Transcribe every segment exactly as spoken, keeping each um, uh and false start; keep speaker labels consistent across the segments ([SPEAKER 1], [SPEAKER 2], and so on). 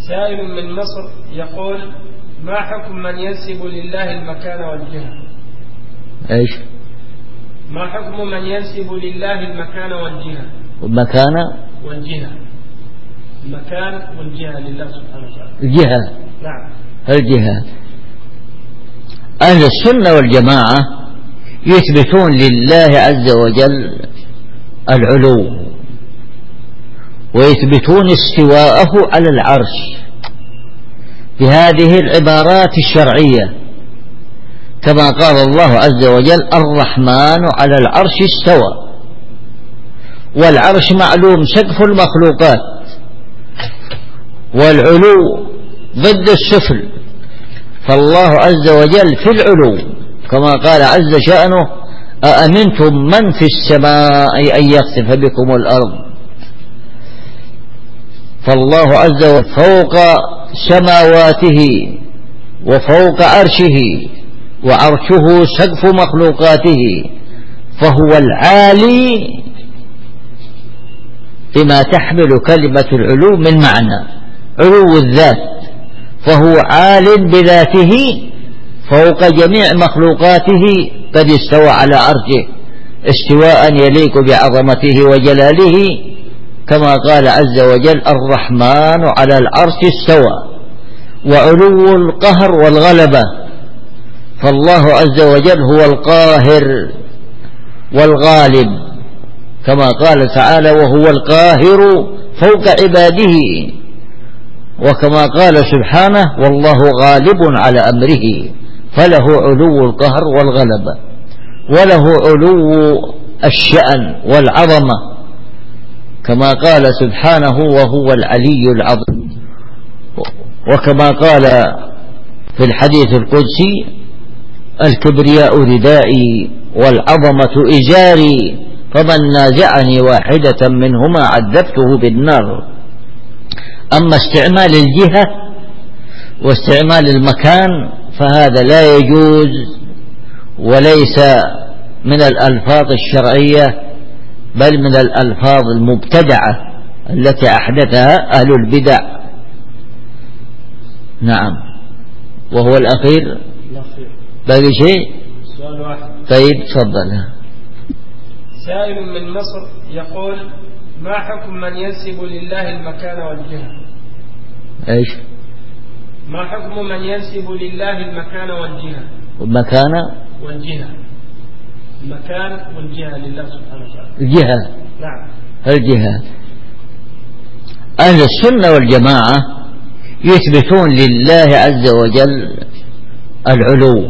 [SPEAKER 1] سائل من مصر يقول: ما حكم من ينسب لله المكان والجهة؟
[SPEAKER 2] ايش؟
[SPEAKER 1] ما حكم من ينسب لله المكان والجهة؟
[SPEAKER 2] المكان
[SPEAKER 1] والجهة. المكان والجهة لله سبحانه وتعالى.
[SPEAKER 2] الجهة.
[SPEAKER 1] نعم.
[SPEAKER 2] الجهة. أهل السنة والجماعة يثبتون لله عز وجل العلو، ويثبتون استواءه على العرش بهذه العبارات الشرعية، كما قال الله عز وجل: الرحمن على العرش استوى. والعرش معلوم سقف المخلوقات، والعلو ضد السفل، فالله عز وجل في العلو، كما قال عز شأنه: أأمنتم من في السماء أن يخسف بكم الأرض. فالله عز وجل فوق سماواته وفوق عرشه، وعرشه سقف مخلوقاته، فهو العالي بما تحمل كلمة العلو من معنى علو الذات، فهو عال بذاته فوق جميع مخلوقاته، قد استوى على عرشه استواء يليق بعظمته وجلاله، كما قال عز وجل: الرحمن على العرش استوى. وعلو القهر والغلبة، فالله عز وجل هو القاهر والغالب، كما قال تعالى: وهو القاهر فوق عباده، وكما قال سبحانه: والله غالب على أمره، فله علو القهر والغلبة، وله علو الشأن والعظمة، كما قال سبحانه: وهو العلي العظيم. وكما قال في الحديث القدسي: الكبرياء ردائي والعظمة إزاري، فمن نازعني واحدة منهما عذبته بالنار. أما استعمال الجهة واستعمال المكان فهذا لا يجوز، وليس من الألفاظ الشرعية، بل من الألفاظ المبتدعة التي أحدثها أهل البدع. نعم. وهو الأخير باقي شيء؟
[SPEAKER 1] سؤال واحد.
[SPEAKER 2] طيب تفضل.
[SPEAKER 1] سائل من مصر يقول: ما حكم من ينسب لله المكان والجهة؟
[SPEAKER 2] ايش؟
[SPEAKER 1] ما حكم من ينسب لله المكان والجهة؟
[SPEAKER 2] المكان
[SPEAKER 1] والجهة. المكان والجهة لله سبحانه وتعالى.
[SPEAKER 2] الجهة.
[SPEAKER 1] نعم.
[SPEAKER 2] الجهة. أهل السنة والجماعة يثبتون لله عز وجل العلو،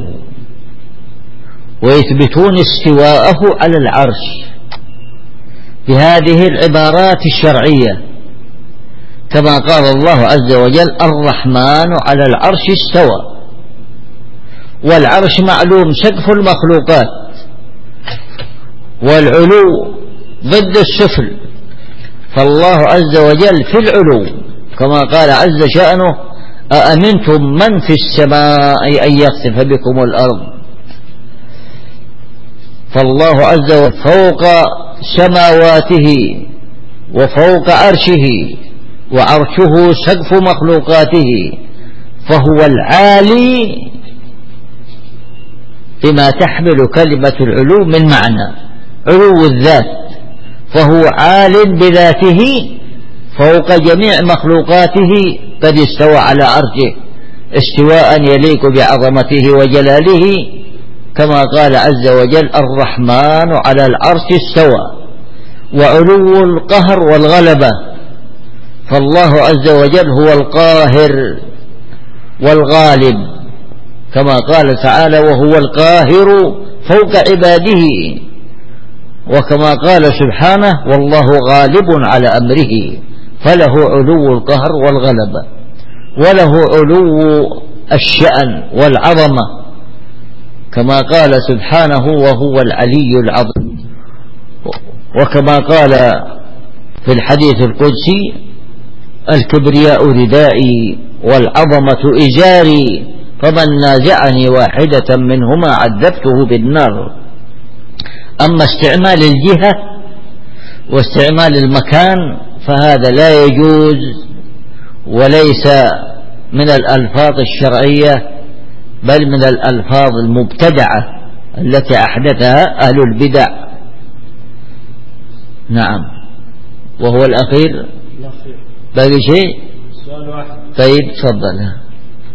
[SPEAKER 2] ويثبتون استواءه على العرش بهذه العبارات الشرعية، كما قال الله عز وجل: الرحمن على العرش استوى. والعرش معلوم سقف المخلوقات، والعلو ضد السفل، فالله عز وجل في العلو، كما قال عز شأنه: أأمنتم من في السماء أن يخسف بكم الأرض. فالله عز وجل فوق سماواته وفوق عرشه، وعرشه سقف مخلوقاته، فهو العالي بما تحمل كلمة العلو من معنى علو الذات، فهو عال بذاته فوق جميع مخلوقاته، قد استوى على عرشه استواء يليق بعظمته وجلاله، كما قال عز وجل: الرحمن على العرش استوى. وعلو القهر والغلبة، فالله عز وجل هو القاهر والغالب، كما قال تعالى: وهو القاهر فوق عباده، وكما قال سبحانه: والله غالب على أمره، فله علو القهر والغلبة، وله علو الشأن والعظمة، كما قال سبحانه: وهو العلي العظيم. وكما قال في الحديث القدسي: الكبرياء ردائي والعظمة إزاري، فمن نازعني واحدة منهما عذبته بالنار. أما استعمال الجهة واستعمال المكان فهذا لا يجوز، وليس من الألفاظ الشرعية بل من الألفاظ المبتدعة التي أحدثها أهل البدع. نعم. وهو الأخير
[SPEAKER 1] الأخير
[SPEAKER 2] باقي شيء؟
[SPEAKER 1] سؤال واحد.
[SPEAKER 2] طيب تفضل.